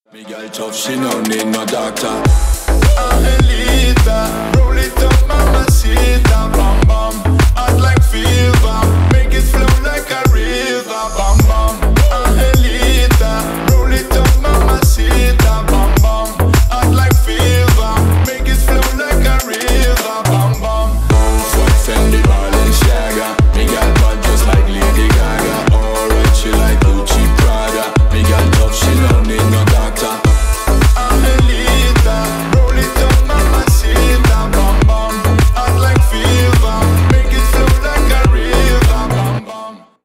Me girl tough, she no need no doctor. Angelita, roll it up, mamacita, bam bam.